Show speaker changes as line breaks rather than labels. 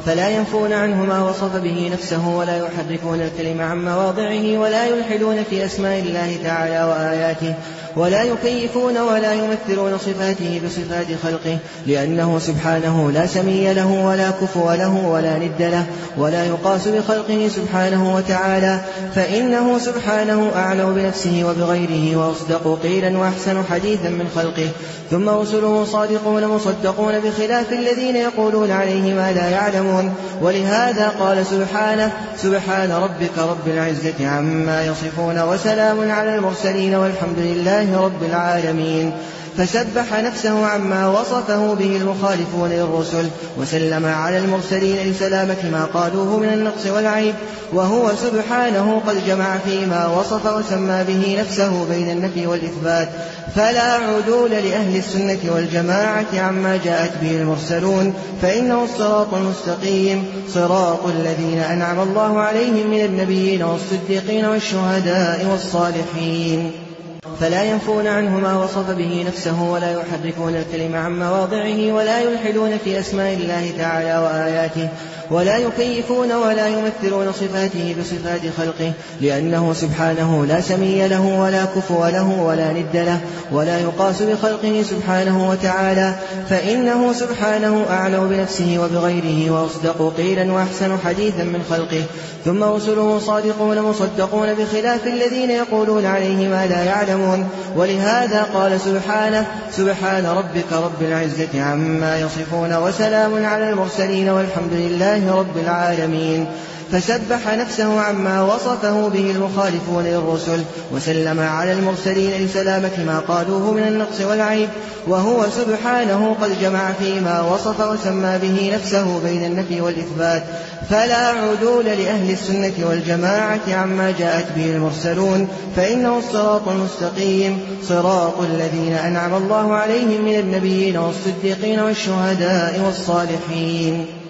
فلا ينفون عنه ما وصف به نفسه ولا يحرفون الكلم عن مواضعه ولا يلحدون في أسماء الله تعالى وآياته ولا يكيفون ولا يمثلون صفاته بصفات خلقه، لأنه سبحانه لا سمي له ولا كفو له ولا ند له ولا يقاس بخلقه سبحانه وتعالى، فإنه سبحانه أعلم بنفسه وبغيره وأصدق قيلا وأحسن حديثا من خلقه. ثم رسله صادقون مصدقون بخلاف الذين يقولون عليه ما لا يعلمون. ولهذا قال سبحانه: سبحان ربك رب العزة عما يصفون وسلام على المرسلين والحمد لله رب العالمين. فسبح نفسه عما وصفه به المخالفون للرسل، وسلم على المرسلين لسلامة ما قالوه من النقص والعيب، وهو سبحانه قد جمع فيما وصف وسمى به نفسه بين النفي والإثبات، فلا عدول لأهل السنة والجماعة عما جاءت به المرسلون، فإنه الصراط المستقيم، صراط الذين أنعم الله عليهم من النبيين والصديقين والشهداء والصالحين. فلا ينفون عنه ما وصف به نفسه ولا يحرفون الكلم عن مواضعه ولا يلحدون في أسماء الله تعالى وآياته ولا يكيفون ولا يمثلون صفاته بصفات خلقه، لأنه سبحانه لا سمي له ولا كفو له ولا ند له ولا يقاس بخلقه سبحانه وتعالى، فإنه سبحانه أعلم بنفسه وبغيره وأصدق قيلا وأحسن حديثا من خلقه. ثم رسله صادقون مصدقون بخلاف الذين يقولون عليه ما لا يعلمون. ولهذا قال سبحانه: سبحان ربك رب العزة عما يصفون وسلام على المرسلين والحمد لله رب العالمين. فسبح نفسه عما وصفه به المخالفون للرسل، وسلم على المرسلين لسلامة ما قالوه من النقص والعيب، وهو سبحانه قد جمع فيما وصف وسمى به نفسه بين النفي والإثبات، فلا عدول لأهل السنة والجماعة عما جاءت به المرسلون، فإنه الصراط المستقيم، صراط الذين أنعم الله عليهم من النبيين والصديقين والشهداء والصالحين.